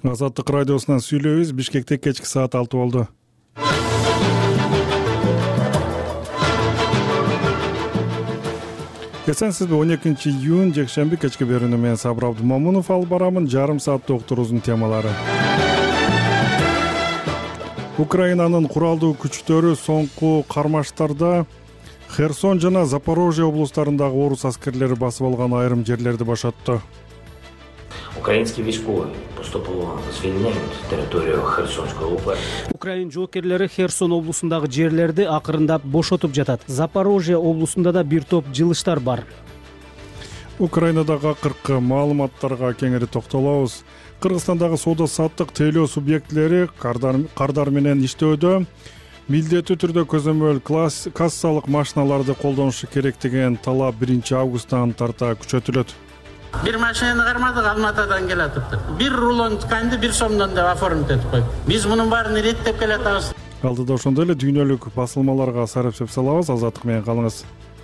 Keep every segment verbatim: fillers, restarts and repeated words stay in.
Азаттык радиосунан сүйлөйбүз. Бишкекте кечки саат алты болду. Эсенсизби? он экинчи июнь жекшемби кечки берүүнү менен Сабыр Абдумомунов алып барамын. Жарым сааттык уктуруубуздун темалары. Украинанын куралдуу күчтөрү соңку кармаштарда Херсон жана Запорожье облустарындагы орус аскерлери басып алган айрым жерлерди бошотту. Украинские військові поступово звільняють територію Херсонської області. Украин жоокерлери Херсон облусундагы жерлерди акырындап бошотуп жатат. Запорожье облусунда да бир топ жылыштар бар. Украинадагы акыркы маалыматтарга кеңири токтолобуз. Кыргызстандагы соода саттык тейлөө субъектилери кардар, кардар менен иштөөдө милдеттүү түрдө көзөмөл кассалык машиналарды колдонушу керек деген талап биринчи августтан тарта күчөтүлөт. Бир машинаны кармадык, Алматадан келатыптыр. Бир рулон тканды бир сомдон деп оформить этип койдук. Биз мунун баарын иреттеп келатабыз. Алдыда ошондой эле дүйнөлүк басылмаларга сарапсеп салабыз. Азаттык менен калыңыз.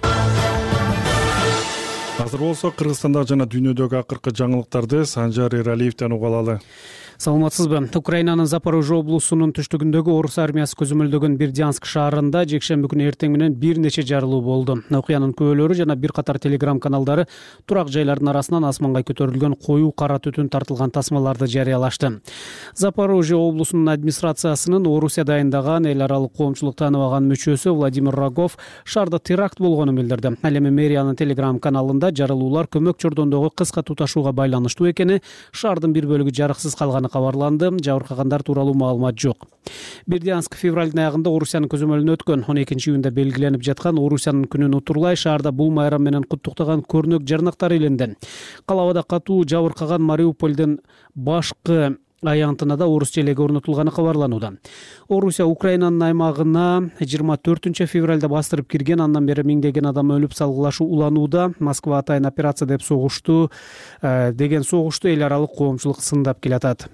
Азыр болсо Кыргызстанда жана дүйнөдөгү акыркы жаңылыктарды Санжар Эралиевден уга алалы. Саламатсызбы? Украинанын Запорожье облусунун түштүгүндөгү орус армиясы көзөмөлдөгөн Бердянск шаарында жекшемби күнү эртең менен бир нече жарылуу болду. Окуянын күбөлөрү жана бир катар телеграм каналдары турак жайлардын арасынан асманга көтөрүлгөн коюу кара түтүн тартылган тасмаларды жарыялашты. Запорожье облусунун администрациясынын Орусия дайындаган эл аралык коомчулук тааныбаган мүчөсү Владимир Рогов шаарда теракт болгонун билдирди. Ал эми мэриянын телеграм каналында жарылуулар көмөк чордондогу кыска туташууга байланыштуу экени, шаардын бир бөлүгү жарыксыз калганы кабарланды. Жабыркагандар тууралуу маалымат жок. Бердянск февралдын аягында Орусиянын көзөмөлүнө өткөн он экинчи июнда белгиленип жаткан Орусиянын күнүн утурлай шаарда бул майрам менен куттуктаган көрнөк жарнактар иленди. Калабада катуу жабыркаган Мариуполдун башкы аянтына орус желеги орнотулганы кабарланууда. Орусия Украинанын аймагына жыйырма төртүнчү февралда бастырып кирген, андан бери миңдеген адам өлүп салгылашуу уланууда. Москва атайын операция деп согушту деген согушту эл аралык коомчулук сындап келатат.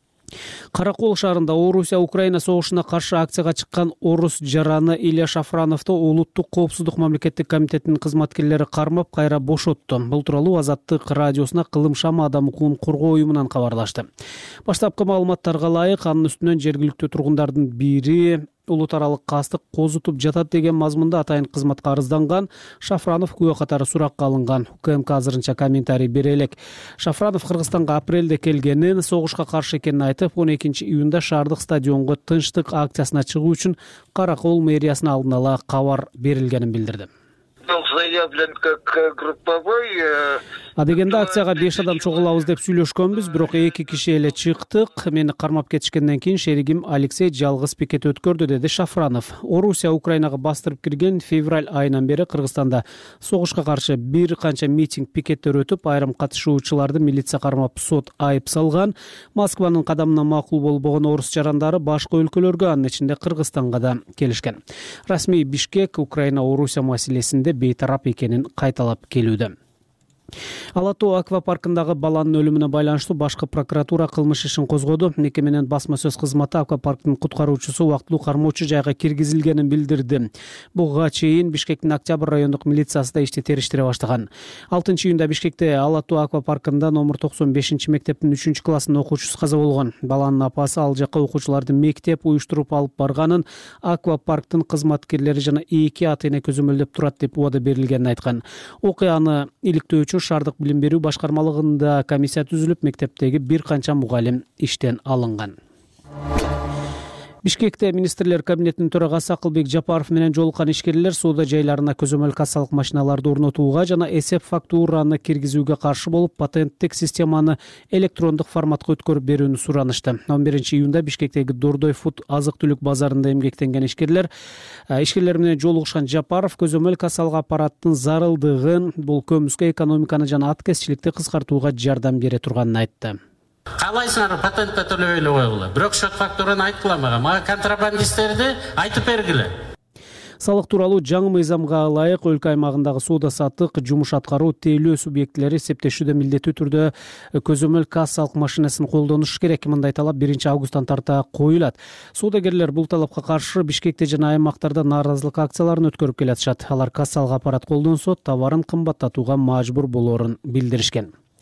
Каракол шаарында Орусия Украина согушуна каршы акцияга чыккан орус жараны Илья Шафрановду улуттук коопсуздук мамлекеттик комитетинин кызматкерлери кармап кайра бошотту. Бул тууралуу Азаттык радиосуна Кылым шама адам укугун коргоо уюмунан кабарлашты. Баштапкы маалыматтарга ылайык, анын үстүнөн жергиликтүү тургундардын бири улут аралык кастык козутуп жатат деген мазмунда атайын кызматка арызданган. Шафранов күбө катары суракка алынган. УКМК азырынча комментарий бере элек. Шафранов Кыргызстанга апрелде келгенин, согушка каршы экенин айтып, он экинчи июнда шаардык стадионго тынчтык акциясына чыгуу үчүн Каракол мэриясына алдын ала кабар берилгенин билдирди. Заявлен как групповой. А дегенде акцияга беш адам чогулабыз деп сүйлөшкөнбүз, бирок эки киши эле чыктык. Мени кармап кетишкенден кийин шеригим Алексей жалгыз пикет өткөрдү, деди Шафранов. Орусия Украинага бастырып кирген февраль айынан бери Кыргызстанда согушка каршы бир канча митинг, пикеттер өтүп, айрым катышуучуларды милиция кармап сот айып салган. Москванын кадамына макул болбогон орус жарандары башка өлкөлөргө, анын ичинде Кыргызстанга да келишкен. Расмий Бишкек Украина Орусия маселесинде бейтарап экенин кайталап келүүдө. Ала Тоо аквапаркындагы баланын өлүмүнө байланыштуу башкы прокуратура кылмыш ишин козгоду. Мекеменин басма сөз кызматы аквапарктын куткаруучусу убактылуу кармоочу жайга киргизилгенин билдирди. Буга чейин Бишкектин Октябрь райондук милициясы да ишти териштире баштаган. алтынчы июнда Бишкекте Ала Тоо аквапаркында номер токсон бешинчи мектептин үчүнчү класснын окуучусу каза болгон. Баланын апасы ал жакка окуучуларды мектеп уюштуруп алып барганын, аквапарктын кызматкерлери жана эки ата-эне көзөмөлдөп турат деп убада берилгенин айткан. Окуяны иликтөөчү шаардык билим берүү башкармалыгында комиссия түзүлүп, мектептеги бир канча мугалим иштен алынган. Бишкекте министрлер кабинетинин төрагасы Акылбек Жапаров менен жолуккан ишкерлер соода жайларына көзөмөл кассалык машиналарды орнотууга жана эсеп фактураны киргизүүгө каршы болуп, патенттик системаны электрондук форматка өткөрүп берүүнү суранышты. он биринчи июнда Бишкектеги Дордой фуд азык-түлүк базарында эмгектенген ишкерлер ишкерлер менен жолугушкан Жапаров көзөмөл кассалык аппараттын зарылдыгын, бул көмүскө экономиканы жана аткезчиликти кыскартууга жардам бере турганын айтты. Калайсыңар патентте төлөбөй эле койгула. Бирок шот фактураны айткыла мага. Мага контрабандисттерди айтып бергиле. Салык тууралуу жаңы мыйзамга ылайык өлкө аймагындагы соода саттык, жумуш аткаруу, тейлөө субъектилери эсептешүүдө милдеттүү түрдө көзөмөл кассалык машинасын колдонуш керек. Мындай талап биринчи августтан тарта коюлат. Соодагерлер бул талапка каршы Бишкекте жана аймактарда нааразылык акцияларын өткөрүп келатышат. Алар кассалык аппарат колдонсо, товарын кымбаттатууга мажбур болорун билдиришкен.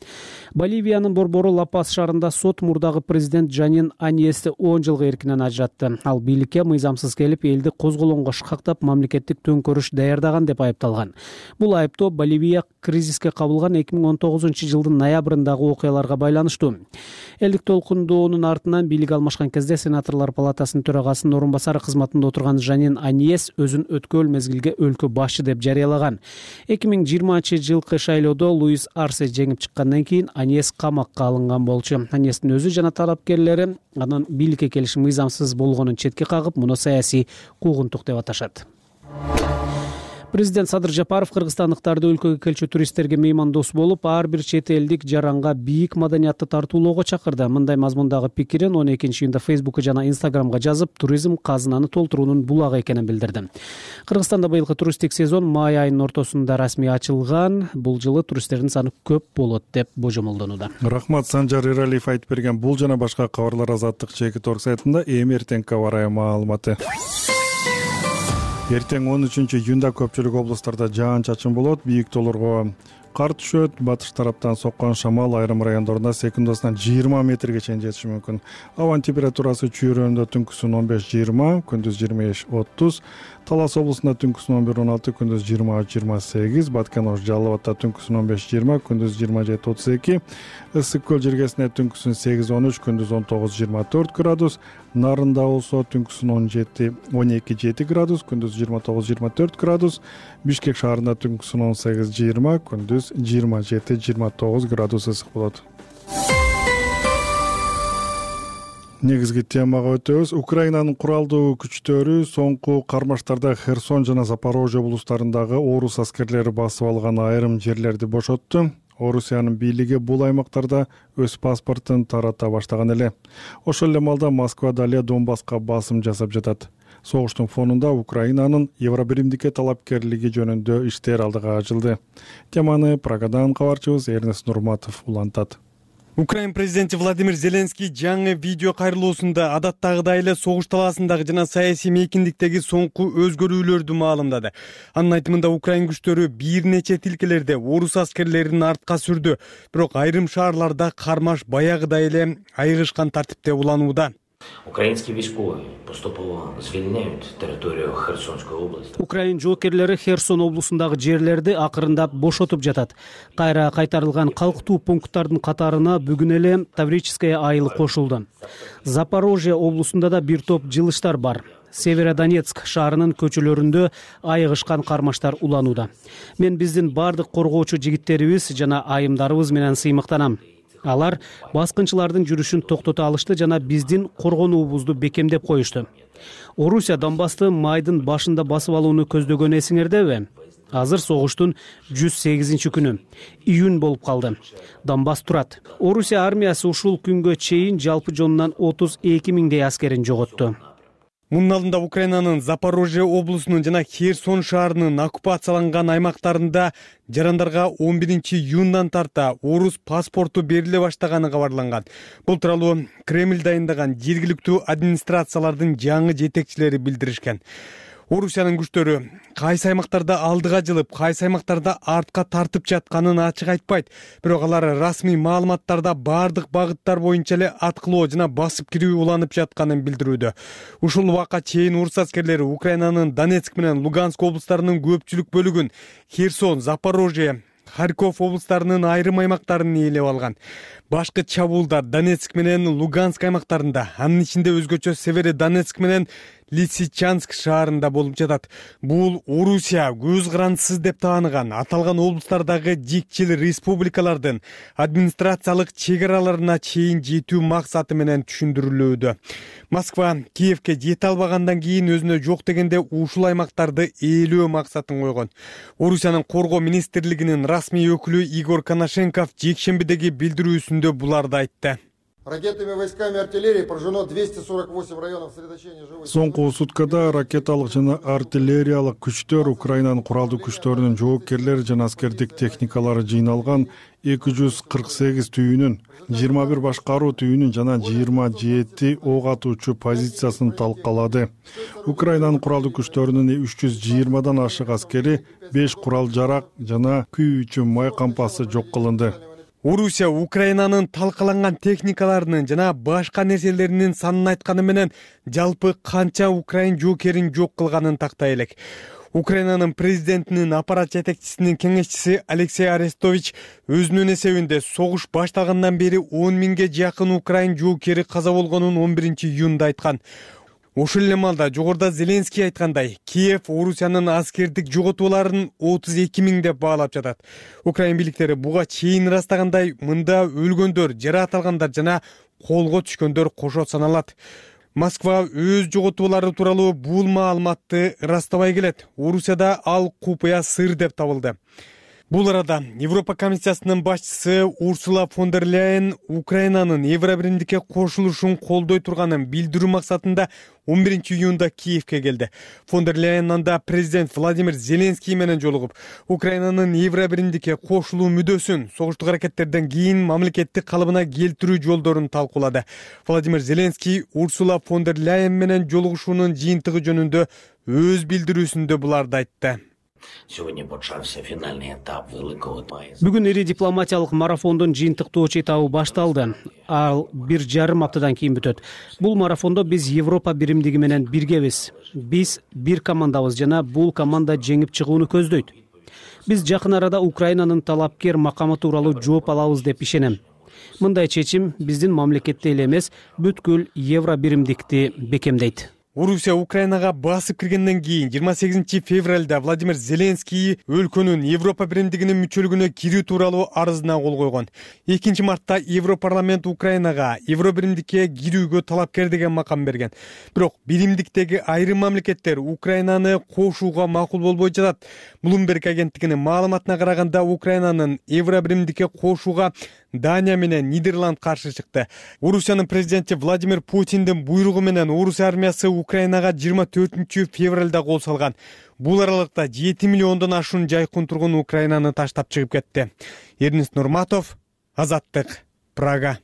Боливиянын борбору Ла-Пас шаарында сот мурдагы президент Жанин Аньести он жылга эркинен ажыратты. Ал бийликке мыйзамсыз келип, элди козголоңго шкактап, мамлекеттик төңкөрүш даярдаган деп айыпталган. Бул айыптоо Боливия кризиске кабылган эки миң он тогузунчу жылдын ноябрындагы окуяларга байланыштуу. Элдик толкундоонун артынан бийлик алмашкан кезде сенаторлор палатасынын төрагасынын орун басары кызматында отурган Жанин Аньес өзүн өткөл мезгилге өлкө башчы деп жарыялаган. эки миң жыйырманчы жылкы шайлоодо Луис Арсе жеңип чыккандан кийин Аньес камакка алынган болчу. Аньестин өзү жана талапкерлери анын бийликке келиши мыйзамсыз болгонун четке кагып, муну саясий куугунтук деп аташат. Президент Садыр Жапаров кыргызстандыктарды өлкөгө келчү туристтерге меймандос болуп, ар бир чет элдик жаранга биик маданиятты тартуулоого чакырды. Мындай мазмундагы пикирин он экинчи июнда Фейсбук жана Инстаграмга жазып, туризм казынаны толтуруунун булагы экенин билдирди. Кыргызстанда быйылкы туристтик сезон май айынын ортосунда расмий ачылган. Бул жылы туристтердин саны көп болот деп божомолдонууда. Рахмат, Санжар Иралиев айтып берген бул жана башка кабарлар Азаттык чеки торг сайтында эми эртеңки абарай маалыматы. Эртең он үчүнчү июнда көпчүлүк облустарда жаан-чачын болот, бийик тоолорго кар түшөт, батыш тараптан соккон шамал айрым райондорунда секундасына жыйырма метрге чейин жетиши мүмкүн. Абанын температурасы чүйрөндө түнкүсүн он беш жыйырма, күндүз жыйырма беш отуз, Талас облусунда түнкүсүн он бир он алты, күндүз жыйырма үч жыйырма сегиз, Баткен Ош Жалал Абадта түнкүсүн он беш жыйырма, күндүз жыйырма жети отуз эки, Ысык көл жергесинде түнкүсүн сегиз он үч, күндүз он тогуз жыйырма төрт градус, Нарында болсо түнкүсүн он жети он эки жети градус, күндүз жыйырма тогуз жыйырма төрт градус, Бишкек шаарында түнкүсүн он сегиз жыйырма, күндүз жыйырма жети жыйырма тогуз градус ысык болот. Негизги темага өтөбүз. Украинанын куралдуу күчтөрү соңку кармаштарда Херсон жана Запорожье облустарындагы орус аскерлери басып алган айрым жерлерди бошотту. Орусиянын бийлиги бул аймактарда өз паспортун тарата баштаган эле. Ошол эле маалда Москва дале Донбасска басым жасап жатат. Согуштун фонунда Украинанын Евробиримдикке талапкерлиги жөнүндө иштер алдыга ачылды. Теманы Прагадан кабарчыбыз Эрнест Нурматов улантат. Украин президенти Владимир Зеленский жаңы видео кайрылуусунда адаттагыдай эле согуш талаасындагы жана саясий мейкиндиктеги соңку өзгөрүүлөрдү маалымдады. Анын айтымында Украин күчтөрү бир нече тилкелерде орус аскерлерин артка сүрдү, бирок айрым шаарларда кармаш баягыдай эле айыгышкан тартипте уланууда. Украинские військові поступово звільняють територію Херсонської області. Украин жоокерлери Херсон облусундагы жерлерди акырындап бошотуп жатат. Кайра кайтарылган калктуу пункттардын катарына бүгүн эле Таврическая айылы кошулду. Запорожье облусунда да бир топ жылыштар бар. Северодонецк шаарынын көчөлөрүндө айыгышкан кармаштар уланууда. Мен биздин бардык коргоочу жигиттерибиз жана айымдарыбыз менен сыймыктанам. Алар баскынчылардын жүрүшүн токтото алышты жана биздин коргонуубузду бекемдеп коюшту. Орусия Донбасты майдын башында басып алууну көздөгөн эсиңердеби? Азыр согуштун жүз сегизинчи күнү июнь болуп калды. Донбасс турат. Орусия армиясы ушул күнгө чейин жалпы жонунан отуз эки миңдей аскерин жоготту. Мунун алдында Украинанын Запорожье облусунун жана Херсон шаарынын оккупацияланган аймактарында жарандарга он биринчи июндан тарта орус паспорту бериле баштаганы кабарланган. Бул тууралуу Кремль дайындаган жергиликтүү администрациялардын жаңы жетекчилери билдиришкен. Орусиянын күчтөрү кайсы аймактарда алдыга жылып, кайсы аймактарда артка тартып жатканын ачык айтпайт. Бирок алар расмий маалыматтарда бардык багыттар боюнча эле аткылоо жана басып кирүү уланып жатканын билдирүүдө. Ушул убакка чейин орус аскерлери Украинанын Донецк менен Луганск облустарынын көпчүлүк бөлүгүн, Херсон, Запорожье, Харьков облустарынын айрым аймактарын ээлеп алган. Башкы чабуулдар Донецк менен Луганск аймактарында, анын ичинде өзгөчө Северодонецк менен Лисичанск шаарында болуп жатат. Бул Орусия көз карандысыз деп тааныган аталган облустардагы жикчил республикалардын администрациялык чек араларына чейин жетүү максаты менен түшүндүрүлүүдө. Москва Киевке жете албагандан кийин өзүнө жок дегенде ушул аймактарды ээлөө максатын койгон. Орусиянын коргоо министрлигинин расмий өкүлү Игорь Коношенков жекшембидеги билдирүүсүндө буларды айтты. Ракетами, войсками, артиллерией поражено двести сорок восемь районов сосредоточения живой. Соңку суткада ракеталык жана артиллериялык күчтөр Украинанын куралдуу күчтөрүнүн жоокерлери жана аскердик техникалары жыйналган эки жүз кырк сегиз түйүнүн, жыйырма бир башкаруу түйүнүн жана жыйырма жети ок атуучу позициясын талкалады. Украинанын куралдуу күчтөрүнүн үч жүз жыйырмадан ашык аскери, беш курал жарак жана күйүүчү май кампасы жок кылынды. Орусия Украинанын талкаланган техникаларынын жана башка нерселеринин санын айтканы менен жалпы канча украин жоокерин жок кылганын тактай элек. Украинанын президентинин аппарат жетекчисинин кеңешчиси Алексей Арестович өзүнүн эсебинде согуш башталгандан бери он миңге жакын украин жоокери каза болгонун он биринчи июнда айткан. Ошол эле маалда жогоруда Зеленский айткандай, Киев Орусиянын аскердик жоготууларын отуз эки миң деп баалап жатат. Украин бийликтери буга чейин ырастагандай, мында өлгөндөр, жаракат алгандар жана колго түшкөндөр кошо саналат. Москва өз жоготуулары тууралуу бул маалыматты ырастабай келет. Орусияда ал купуя сыр деп табылды. Бул арада Европа комиссиясынын башчысы Урсула фон дер Ляйен Украинанын Евробиримдикке кошулушун колдой турганын билдирүү максатында он биринчи июнда Киевке келди. Фон дер Ляйен анда президент Владимир Зеленский менен жолугуп, Украинанын Евробиримдикке кошулуу мүдөсүн согуштук аракеттерден кийин мамлекеттик калыбына келтирүү жолдорун талкуулады. Владимир Зеленский Урсула фон дер Ляйен менен жолугушуунун жыйынтыгы жөнүндө өз билдирүүсүндө буларды айтты. Бүгүн ири дипломатиялык марафондун жыйынтыктоочу этабы башталды. Ал бир жарым аптадан кийин бүтөт. Бул марафондо биз Европа биримдиги менен биргебиз. Биз бир командабыз жана бул команда жеңип чыгууну көздөйт. Биз жакын арада Украинанын талапкер макамы тууралуу жооп алабыз деп ишенем. Мындай чечим биздин мамлекетте эле эмес, бүткүл Евро биримдикти бекемдейт. Орусия Украинага басып киргенден кийин жыйырма сегизинчи февралда Владимир Зеленский өлкөнүн Европа биримдигинин мүчөлүгүнө кирүү тууралуу арызына кол койгон. экинчи мартта Европарламент Украинага Евро биримдикке кирүүгө талапкер деген макам берген. Бирок биримдиктеги айрым мамлекеттер Украинаны кошууга макул болбой жатат. Bloomberg агенттигинин маалыматына караганда Украинанын Евро биримдикке кошууга Дания менен Нидерланд каршы чыкты. Орусиянын президенти Владимир Путиндин буйругу менен Орус армиясы Украинага жыйырма төртүнчү февралда кол салган. Бул аралыкта жети миллиондон ашуун жайкын тургун Украинаны таштап чыгып кетти. Эрнест Нурматов, Азаттык, Прага.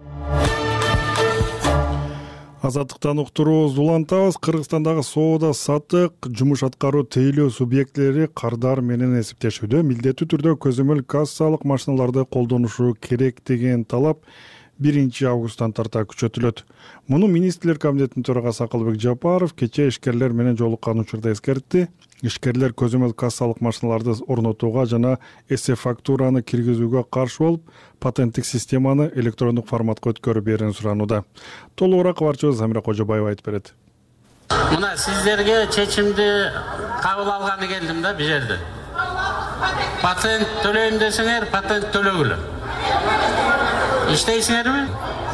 Азаттыктан уктурубуз улантабыз. Кыргызстандагы соода саттык, жумуш аткаруу тейлөө субъектилери кардар менен эсептешүүдө милдеттүү түрдө көзөмөл кассалык машиналарды колдонушу керек деген талап биринчи августтан тарта күчөтүлөт. Муну министрлер кабинетинин төрагасы Акылбек Жапаров кечээ ишкерлер менен жолуккан учурда эскертти. Ишкерлер көзөмөл кассалык машиналарды орнотууга жана эсе фактураны киргизүүгө каршы болуп, патенттик системаны электрондук форматка өткөрүп берүүнү суранууда. Толугураак кабарчыбыз Замира Кожобаева айтып берет. Мына сиздерге чечимди кабыл алганы келдим да бул жерде. Патент төлөйм десеңер, патент төлөгүлө. Иштейсиңерби?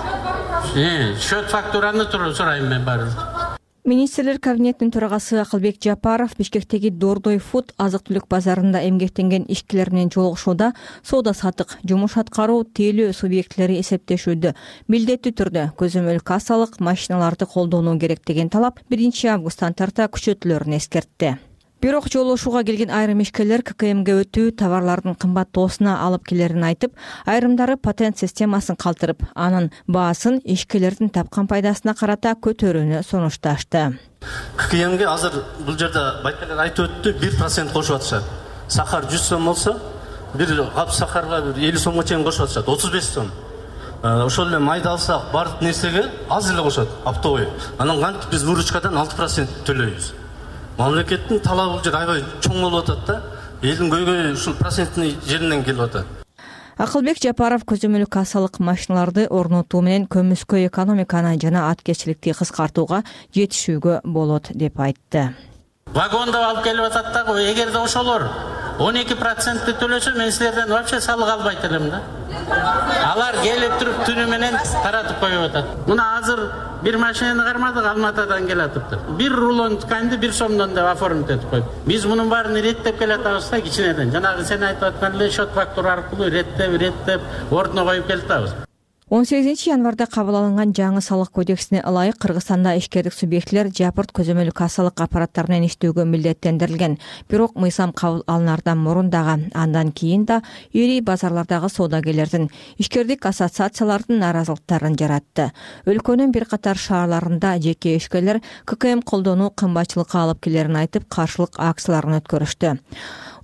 Э, счет фактураны сурайм мен баары. Министрлер кабинетинин төрагасы Акылбек Жапаров Бишкектеги Дордой Фуд азык-түлүк базарында эмгектенген ишкерлер менен жолугушууда соода саттык, жумуш аткаруу тейлөө субъектилери эсептешүүдө милдеттүү түрдө көзөмөл кассалык машиналарды колдонуу керек деген талап биринчи августтан тарта күчөтүлөрүн эскертти. Бирок жолугушууга келген айрым ишкерлер ККМге өтүү товарлардын кымбаттоосуна алып келерин айтып, айрымдары патент системасын калтырып, анын баасын ишкерлердин тапкан пайдасына карата көтөрүүнү сунушташты. ККМге азыр бул жерде байкалар айтып өттү, бир процент кошуп атышат. Сахар жүз сом болсо, бир кап сахарга бир элүү сомго чейин кошуп атышат, отуз беш сом. Ошол эле майды алсак, бардык нерсеге аз эле кошот, оптовый. Анан кантип биз выручкадан алты процент төлөйбүз. Мамлекеттин талабы бул жер аябай чоң болуп атат да. Элдин көйгөйү ушул проценттин жеринен келип атат. Акылбек Жапаров көзөмөл кассалык машиналарды орнотуу менен көмүскө экономиканы жана аткечиликти кыскартууга жетишүүгө болот деп айтты. Вагондо алып келип атат да, эгерде ошолор он эки процентти төлөсө мен силерден вообще салык албайт элем да. Алар келип туруп түнү менен таратып коюп атат. Мына азыр бир машинаны кармадык, Алматадан келатыптыр. Бир рулон тканды бир сомдон деп оформить этип коюп. Биз мунун баарын реттеп келатабыз да кичинеден. Жанагы сен айтып аткан эле счет фактура аркылуу реттеп, реттеп ордуна коюп келатабыз. он сегизинчи январда кабыл алынган жаңы салык кодексине ылайык Кыргызстанда ишкердик субъектилер жапырт көзөмөл кассалык аппараттар менен иштөөгө милдеттендирилген. Бирок мыйзам кабыл алынардан мурун дагы, андан кийин да ири базарлардагы соодагерлердин, ишкердик ассоциациялардын нааразылыктарын жаратты. Өлкөнүн бир катар шаарларында жеке ишкерлер ККМ колдонуу кымбатчылыкка алып келерин айтып, каршылык акцияларын өткөрүштү.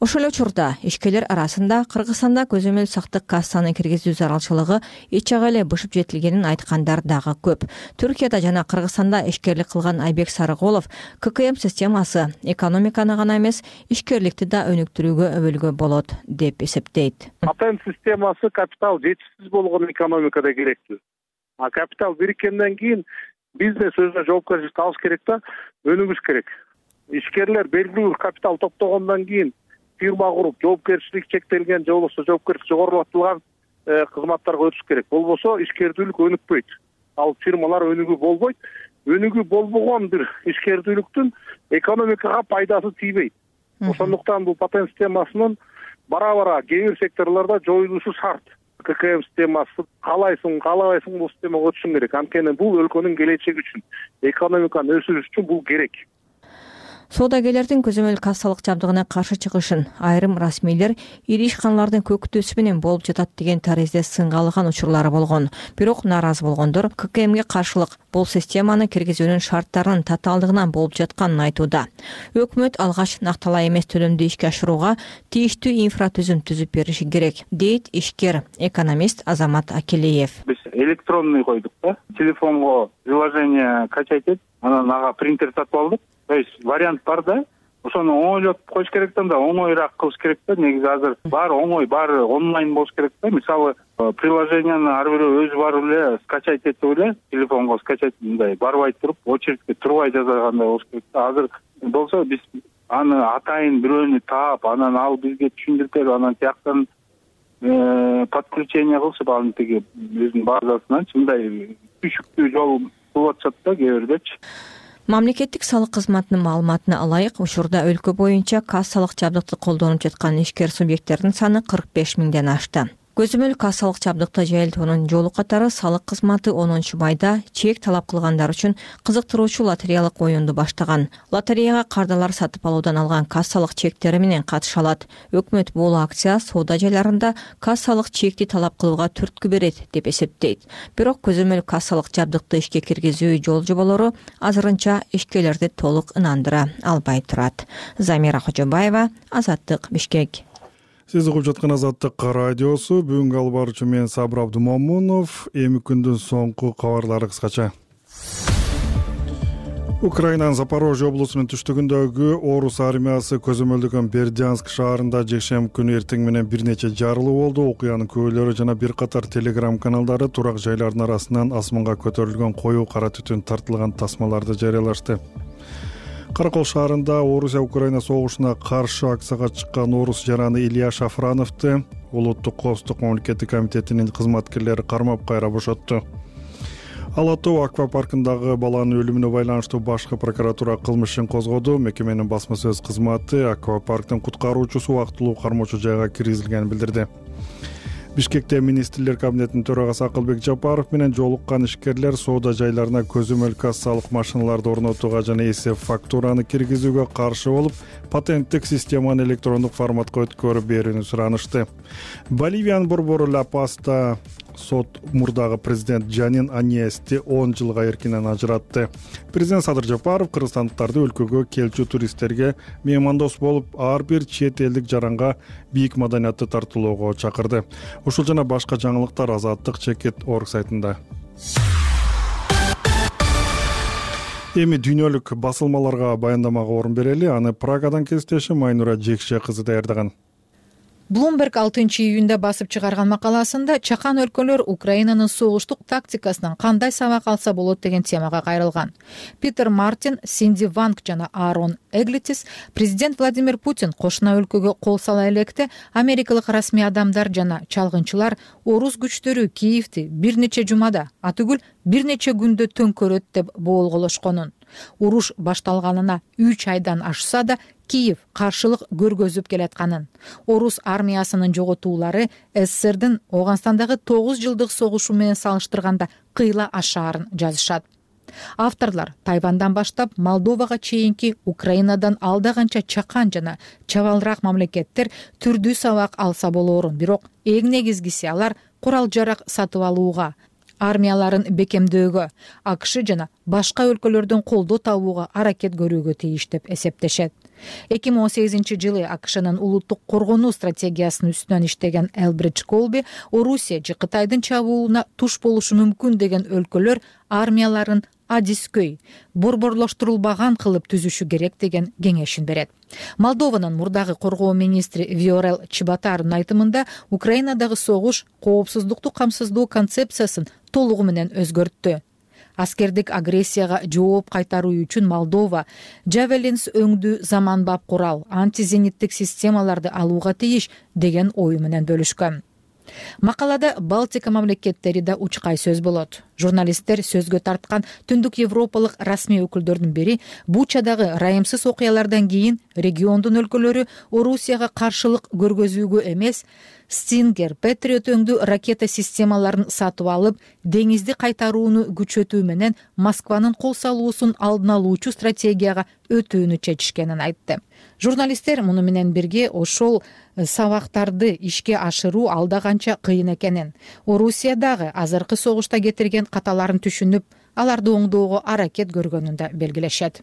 Ошол эле учурда ишкерлер арасында Кыргызстанда көзөмөл сактык кассаны киргизүү зарылчылыгы эч жагы эле бышып жетилгенин айткандар дагы көп. Түркияда жана Кыргызстанда ишкерлик кылган Айбек Сарыголов ка ка эм системасы экономиканы гана эмес, ишкерликти да өнүктүрүүгө өбөлгө болот деп эсептейт. Патент системасы капитал жетишсиз болгон экономикада керектүү. А капитал бириккенден кийин бизнес өзүнө жоопкерчиликти алыш керек да, өнүгүш керек. Ишкерлер белгилүү капитал топтогондон кийин фирма куруп, жоопкерчилик чектелген же болбосо жоопкерчилик жогорулатылган кызматтарга өтүш керек. Болбосо ишкердүүлүк өнүкпөйт. Ал фирмалар өнүгүү болбойт. Өнүгүү болбогон бир ишкердүүлүктүн экономикага пайдасы тийбейт. Ошондуктан бул патент системасынын бара-бара кээ бир секторлордо жоюлушу шарт. ка ка эм системасы каалайсың, каалабайсың бул системага өтүшүң керек. Анткени бул өлкөнүн келечеги үчүн, экономиканы өсүрүш үчүн бул керек. Соодагерлердин көзөмөл кассалык жабдыгына каршы чыгышын айрым расмийлер ири ишканалардын көктөсү менен болуп жатат деген таризде сынга алган учурлары болгон. Бирок нааразы болгондор ка ка эмге каршылык бул системаны киргизүүнүн шарттарынын татаалдыгынан болуп жатканын айтууда. Өкмөт алгач накталай эмес төлөмдү ишке ашырууга тийиштүү инфратүзүм түзүп бериши керек, дейт ишкер экономист Азамат Акелиев. Биз электронный койдук да, телефонго приложение качать этип, анан ага принтер сатып алдык. То есть вариант бар да, ошону оңойлоп коюш керек да, оңоюраак кылыш керек да. Негизи азыр баары оңой, баары онлайн болуш керек да. Мисалы, приложениени ар бирөө өзү барып эле скачать этип эле, телефонго скачать мындай барбай туруп, очередке турбай жасагандай болуш керек да. Азыр болсо биз аны атайын бирөөнү таап, анан ал бизге түшүндүрүп берип, анан тияктан подключение кылышып, анын тиги өзүнүн базасынан мындай түшүктүү жол болуп атышат да кээ бирдечи. Мамлекеттик салык кызматынын маалыматына ылайык, учурда өлкө боюнча кассалык жабдыкты колдонуп жаткан ишкер субъекттердин саны кырк беш миңден ашты. Көзөмөл кассалык жабдыкты жайылтуунун жолу катары салык кызматы онунчу майда чек талап кылгандар үчүн кызыктыруучу лотереялык оюнду баштаган. Лотереяга кардалар сатып алуудан алган кассалык чектери менен катыша алат. Өкмөт бул акция соода жайларында кассалык чекти талап кылууга түрткү берет деп эсептейт. Бирок көзөмөл кассалык жабдыкты ишке киргизүү жол жоболору азырынча ишкерлерди толук ынандыра албай турат. Замира Кожобаева, Азаттык, Бишкек. Сиз угуп жаткан Азаттык радиосу. Бүгүнкү албарчы мен Сабыр Абдумомунов. Эми күндүн соңку кабарлары кыскача. Украинанын Запорожье облусунун түштүгүндөгү орус армиясы көзөмөлдөгөн Бердянск шаарында жекшемби күнү эртең менен бир нече жарылуу болду. Окуянын күбөлөрү жана бир катар телеграм каналдары турак жайлардын арасынан асманга көтөрүлгөн коюу кара түтүн тартылган тасмаларды жарыялашты. Каракол шаарында Орусия Украина согушуна каршы акцияга чыккан орус жараны Илья Шафрановду Улуттук коопсуздук мамлекеттик комитетинин кызматкерлери кармап кайра бошотту. Ала Тоо аквапаркындагы баланын өлүмүнө байланыштуу башкы прокуратура кылмыш ишин козгоду. Мекеменин басма сөз кызматы аквапарктын куткаруучусу убактылуу кармоочу жайга киргизилгенин билдирди. Бишкекте министрлер кабинетинин төрагасы Акылбек Жапаров менен жолуккан ишкерлер соода жайларына көзөмөл кассалык машиналарды орнотууга жана эсеп фактураны киргизүүгө каршы болуп, патенттик системаны электрондук форматка өткөрүп берүүнү суранышты. Боливиянын борбору Ла Паста сот мурдагы президент Жанин Аньести он жылга эркинен ажыратты. Президент Садыр Жапаров кыргызстандыктарды өлкөгө келчү туристтерге меймандос болуп, ар бир чет элдик жаранга бийик маданиятты тартуулоого чакырды. Ушул жана башка жаңылыктар Азаттык чекит орг сайтында. Эми дүйнөлүк басылмаларга баяндамага орун берели. Аны Прагадан кесиптешим Майнура Жекше кызы даярдаган. Bloomberg алтынчы июнда басып чыгарган макаласында чакан өлкөлөр Украинанын согуштук тактикасынан кандай сабак алса болот деген темага кайрылган. Питер Мартин, Синди Ванг жана Аарон Эглитис президент Владимир Путин кошуна өлкөгө кол сала электе америкалык расмий адамдар жана чалгынчылар орус күчтөрү Киевти бир нече жумада, атүгүл бир нече күндө төңкөрөт деп боолголошконун. Уруш башталганына үч айдан ашса да Киев каршылык көргөзүп келатканын, орус армиясынын жоготуулары СССРдин Оганстандагы тогуз жылдык согушу менен салыштырганда кыйла ашаарын жазышат. Авторлар Тайвандан баштап Молдовага чейинки Украинадан алда канча чакан жана чабалыраак мамлекеттер түрдүү сабак алса болоорун, бирок эң негизгиси алар курал жарак сатып алууга, армияларын бекемдөөгө, АКШ жана башка өлкөлөрдөн колдоо табууга аракет көрүүгө тийиш деп эсептешет. эки миң он сегизинчи жылы АКШнын улуттук коргонуу стратегиясынын үстүнөн иштеген Элбридж Колби Орусия же Кытайдын чабуулуна туш болушу мүмкүн деген өлкөлөр армияларын адискөй, борборлоштурулбаган кылып түзүшү керек деген кеңешин берет. Молдованын мурдагы коргоо министри Виорел Чеботарынын айтымында Украинадагы согуш коопсуздукту камсыздоо концепциясын толугу менен өзгөрттү. Аскердик агрессияга жооп кайтаруу үчүн Молдова Javelins өңдүү заманбап курал, антизениттик системаларды алууга тийиш деген ою менен бөлүшкөн. Макалада Балтика мамлекеттери да учкай сөз болот. Журналисттер сөзгө тарткан түндүк европалык расмий өкүлдөрдүн бири Бучадагы райымсыз окуялардан кийин региондун өлкөлөрү Орусияга каршылык көргөзүүгө эмес, Стингер, Патриот өңдүү ракета системаларын сатып алып, деңизди кайтарууну күчөтүү менен Москванын кол салуусун алдын алуучу стратегияга өтүүнү чечишкенин айтты. Журналисттер муну менен бирге ошол сабактарды ишке ашыруу алда канча кыйын экенин, Орусиядагы азыркы согушта кетирген каталарын түшүнүп, аларды оңдоого аракет көргөнүн да белгилешет.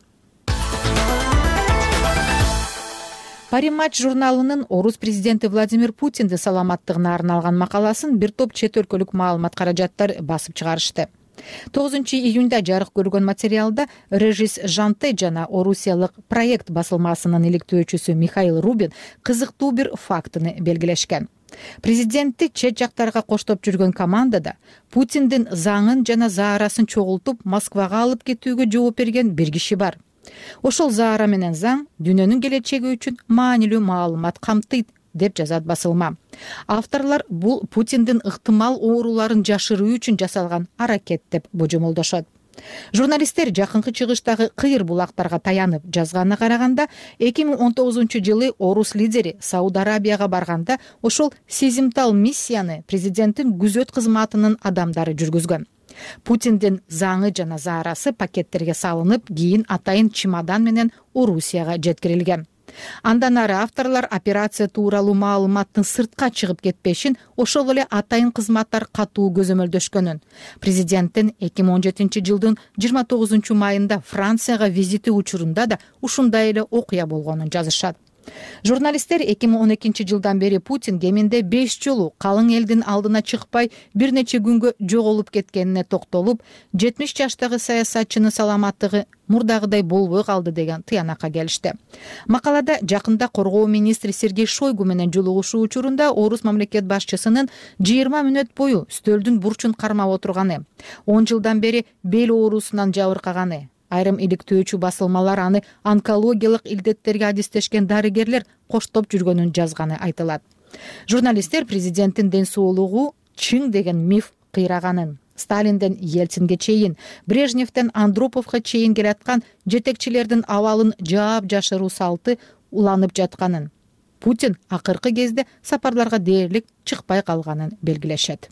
Париматч журналынын орус президенти Владимир Путиндин саламаттыгына арналган макаласын бир топ чет өлкөлүк маалымат каражаттар басып чыгарышты. тогузунчу июнда жарык көргөн материалда Режис Жанте жана орусиялык проект басылмасынын иликтөөчүсү Михаил Рубин кызыктуу бир фактыны белгилешкен. Президентти чет жактарга коштоп жүргөн командада Путиндин заңын жана заарасын чогултуп Москвага алып кетүүгө жооп берген бир киши бар. Ошол заара менен заң дүйнөнүн келечеги үчүн маанилүү маалымат камтыйт деп жазат басылма. Авторлор бул Путиндин ыктымал ооруларын жашыруу үчүн жасалган аракет деп божомолдошот. Журналисттер жакынкы чыгыштагы кыйыр булактарга таянып жазганына караганда, эки миң он тогузунчу жылы орус лидери Сауд Арабияга барганда ошол сезимтал миссияны президенттин күзөт кызматынын адамдары жүргүзгөн. Путиндин заңы жана заарасы пакеттерге салынып, кийин атайын чемодан менен Орусияга жеткирилген. Андан ары авторлор операция тууралуу маалыматтын сыртка чыгып кетпешин, ошол эле атайын кызматтар катуу көзөмөлдөшкөнүн. Президенттин эки миң он жетинчи жылдын жыйырма тогузунчу майында Францияга визити учурунда да ушундай эле окуя болгонун жазышат. Журналисттер эки миң он экинчи жылдан бери Путин кеминде беш жолу калың элдин алдына чыкпай бир нече күнгө жоголуп кеткенине токтолуп, жетимиш жаштагы саясатчынын саламаттыгы мурдагыдай болбой калды деген тыянакка келишти. Макалада жакында коргоо министри Сергей Шойгу менен жолугушуу учурунда орус мамлекет башчысынын жыйырма мүнөт бою стөлдүн бурчун кармап отурганы, он жылдан бери бел оорусунан жабыркаганы, айрым иликтөөчү басылмалар аны онкологиялык илдеттерге адистешкен дарыгерлер коштоп жүргөнүн жазганы айтылат. Журналисттер президенттин ден соолугу чың деген миф кыйраганын, Сталинден Ельцинге чейин, Брежневден Андроповго чейин келаткан жетекчилердин абалын жаап жашыруу салты уланып жатканын, Путин акыркы кезде сапарларга дээрлик чыкпай калганын белгилешет.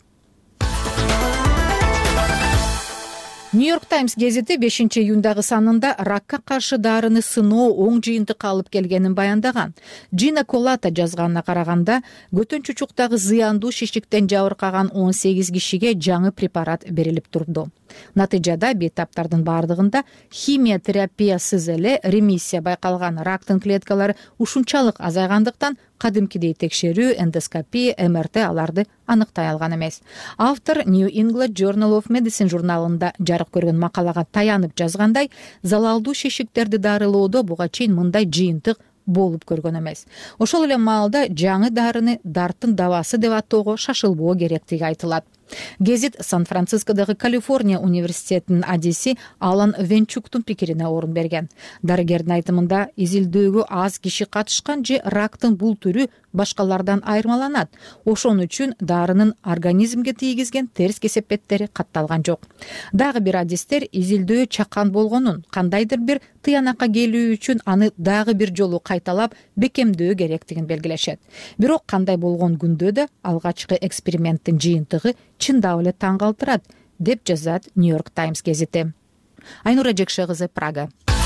Нью-Йорк Таймс гезити бешинчи июндагы санында ракка каршы дарыны сыноо оң жыйынтыкка алып келгенин баяндаган. Джина Колата жазганына караганда, көтөн чучуктагы зыяндуу шишиктен жабыркаган он сегиз кишиге жаңы препарат берилип турду. Натыйжада бейтаптардын бардыгында химия терапиясыз эле ремиссия байкалган. Рактын клеткалары ушунчалык азайгандыктан кадимкидей текшерүү, эндоскопия, эм эр тэ аларды аныктай алган эмес. Автор New England Journal of Medicine журналында жарык көргөн макалага таянып жазгандай, залалдуу шишиктерди дарылоодо буга чейин мындай жыйынтык болуп көргөн эмес. Ошол эле маалда жаңы дарыны дарттын дабасы деп аттоого шашылбоо керектиги айтылат. Гезит Сан-Францискодогу Калифорния университетинин адиси Алан Венчуктун пикирине орун берген. Дарыгердин айтымында, изилдөөгө аз киши катышкан же рактын бул түрү башкалардан айырмаланат. Ошон үчүн дарынын организмге тийгизген терс кесепеттери катталган жок. Дагы бир адистер изилдөө чакан болгонун, кандайдыр бир тыянакка келүү үчүн аны дагы бир жолу кайталап бекемдөө керектигин белгилешет. Бирок кандай болгон күндө да алгачкы эксперименттин жыйынтыгы чындап эле таң калтырат, деп жазат Нью-Йорк Таймс гезити. Айнура Жекше кызы, Прага.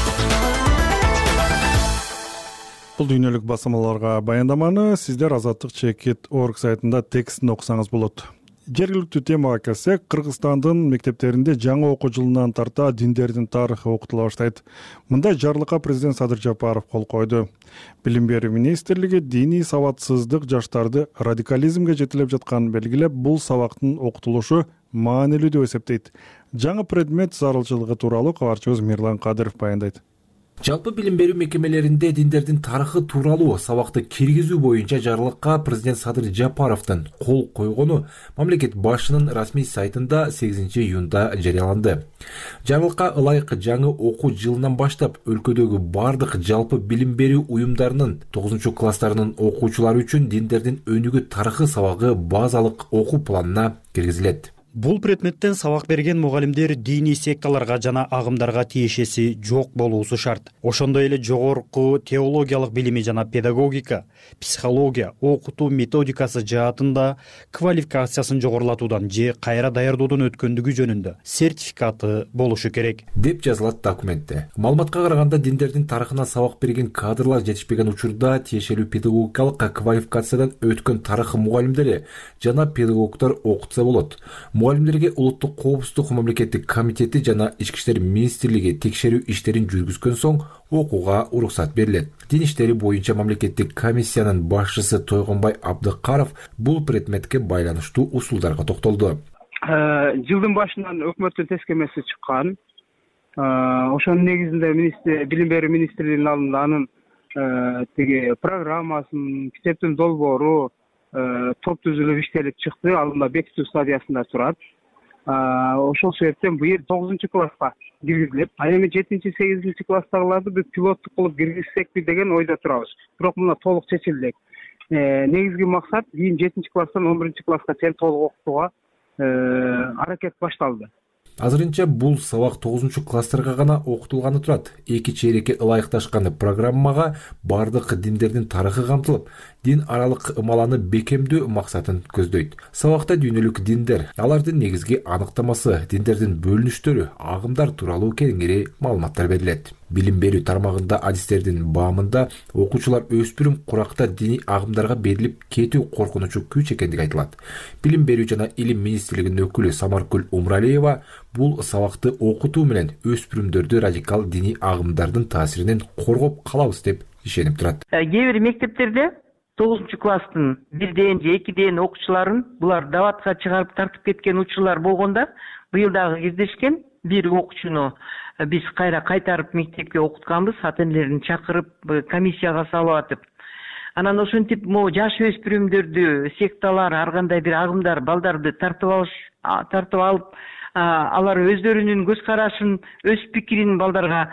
Бул дүйнөлүк басылмаларга баяндаманы сиздер азаттык чекит точка орг сайтында текстин окусаңыз болот. Жергиликтүү темага келсек, Кыргызстандын мектептеринде жаңы окуу жылынан тарта диндердин тарыхы окутула баштайт. Мындай жарлыкка президент Садыр Жапаров кол койду. Билим берүү министрлиги диний сабатсыздык жаштарды радикализмге жетелеп жатканын белгилеп, бул сабактын окутулушу маанилүү деп эсептейт. Жаңы предмет зарылчылыгы тууралуу кабарчыбыз Мирлан Кадыров баяндайт. Жалпы билим берүү мекемелеринде диндердин тарыхы тууралуу сабакты киргизүү боюнча жарлыкка президент Садыр Жапаровдун кол койгону мамлекет башчынын расмий сайтында сегизинчи июнда жарыяланды. Жарлыкка ылайык жаңы окуу жылынан баштап өлкөдөгү бардык жалпы билим берүү уюмдарынын тогузунчу класстарынын окуучулары үчүн диндердин өнүгүү тарыхы сабагы базалык окуу планына киргизилет. Бул предметтен сабак берген мугалимдер диний секталарга жана агымдарга тиешеси жок болуусу шарт. Ошондой эле жогорку теологиялык билими жана педагогика, психология, окутуу методикасы жаатында квалификациясын жогорулатуудан же кайра даярдоодон өткөндүгү жөнүндө сертификаты болушу керек, деп жазылат документте. Маалыматка караганда, диндердин тарыхына сабак берген кадрлар жетишпеген учурда тиешелүү педагогикалык квалификациядан өткөн тарыхы мугалимдери жана педагогдор окутса болот. Мугалимдерге улуттук коопсуздук мамлекеттик комитети жана ички иштер министрлиги текшерүү иштерин жүргүзгөн соң окууга уруксат берилет. Дин иштери боюнча мамлекеттик комиссиянын башчысы Тойгонбай Абдыкаров бул предметке байланыштуу усулдарга токтолду. Жылдын башынан өкмөттүн тескемеси чыккан. Ошонун негизинде билим берүү министрлигинин алдында анын тиги программасын, китептин долбоору топ түзүлүп иштелип чыкты, алдында бекитүү стадиясында турат. Ошол себептен быйыл тогузунчу класска киргизилет. А эми жетинчи сегизинчи класстагыларды биз пилоттук кылып киргизсекпи деген ойдо турабыз. Бирок мына толук чечилди. Негизги максат кийин жетинчи класстан он биринчи класска чейин толук окутууга аракет башталды. Азырынча бул сабак тогузунчу класстарга гана окутулганы турат. Эки чейрекке ылайыкташкан программага бардык диндердин тарыхы камтылып, дин аралык ымаланы бекемдөө максатын көздөйт. Сабакта дүйнөлүк диндер, алардын негизги аныктамасы, диндердин бөлүнүштөрү, агымдар тууралуу кеңири маалыматтар берилет. Билим берүү тармагында адистердин баамында окуучулар өспүрүм куракта диний агымдарга берилип кетүү коркунучу күч экендиги айтылат. Билим берүү жана илим министрлигинин өкүлү Самаркүл Умралиева бул сабакты окутуу менен өспүрүмдөрдү радикал диний агымдардын таасиринен коргоп калабыз деп ишенип турат. Кээ бир мектептерде тогузунчу класстын бирден же экиден окуучуларын булар даватка чыгарып тартып кеткен учурлар болгондо быйыл дагы кездешкен. Бир окуучуну биз кайра кайтарып мектепке окутканбыз, ата-энелерин чакырып комиссияга салып атып. Анан ошентип могу жаш өспүрүмдөрдү, секталар, ар кандай бир агымдар балдарды тартып алыш, тартып алып, алар өздөрүнүн көз карашын, өз пикирин балдарга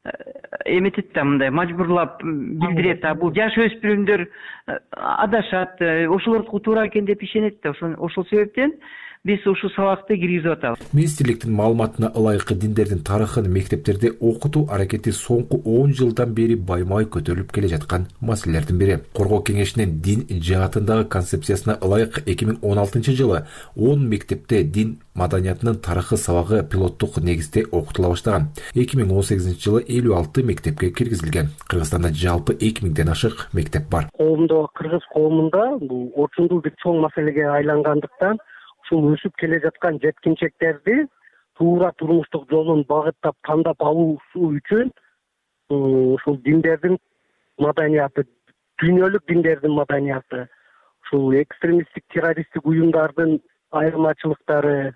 эметет да, мындай мажбурлап билдирет. А бул жаш өспүрүмдөр адашат, ошолордуку туура экен деп ишенет да. Ошол себептен биз ушул сабакты киргизип атабыз. Министрликтин маалыматына ылайык диндердин тарыхын мектептерде окутуу аракети соңку он жылдан бери байма-бай көтөрүлүп келе жаткан маселелердин бири. Коргоо кеңешинин дин жаатындагы концепциясына ылайык эки миң он алтынчы жылы он мектепте дин маданиятынын тарыхы сабагы пилоттук негизде окутула баштаган. эки миң он сегизинчи жылы элүү алты мектепке киргизилген. Кыргызстанда жалпы эки миңден ашык мектеп бар. Коомдо, кыргыз коомунда бул орчундуу бир чоң маселеге айлангандыктан ушул өсүп келе жаткан жеткинчектерди туура турмуштук жолун багыттап тандап алуусу үчүн ушул диндердин маданияты, дүйнөлүк диндердин маданияты, ушул экстремисттик террористтик уюмдардын айырмачылыктары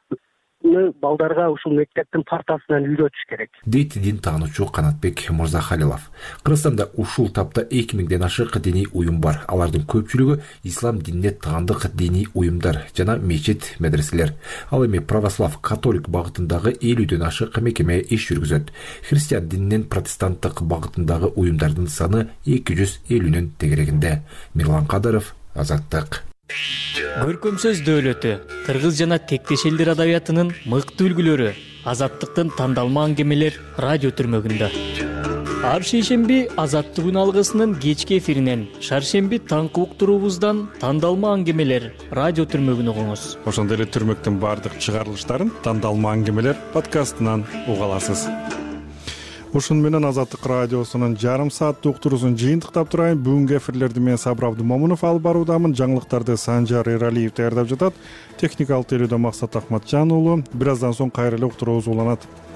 балдарга ушул мектептин партасынан үйрөтүш керек, дейт дин таануучу Канатбек Мырзахалилов. Кыргызстанда ушул тапта эки миңден ашык диний уюм бар. Алардын көпчүлүгү ислам динине таандык диний уюмдар жана мечит, медреселер. Ал эми православ, католик багытындагы элүүдөн ашык мекеме иш жүргүзөт. Христиан дининен протестанттык багытындагы уюмдардын саны эки жүз элүүнүн тегерегинде. Мирлан Кадыров, Азаттык. Көркөм сөз дөөлөтү, кыргыз жана тектеш элдер адабиятынын мыкты үлгүлөрү, Азаттыктын тандалма аңгемелер радио түрмөгүндө. Ар шейшемби Азаттык алгысынын кечки эфиринен, шаршемби таңкы уктуруубуздан тандалма аңгемелер радио түрмөгүн угуңуз. Ошондой эле түрмөктүн бардык чыгарылыштарын тандалма аңгемелер подкастынан уга аласыз. ушуну менен Азаттык радиосунун жарым сааттык уктуруусун жыйынтыктап турайын. Бүгүнкү эфирлерди мен Сабыр Абдымомунов алып баруудамын. Жаңылыктарды Санжар Эралиев даярдап жатат. Техникалык тейлөөдө Максат Акматжан уулу. Бир аздан соң кайра эле уктуруубуз уланат.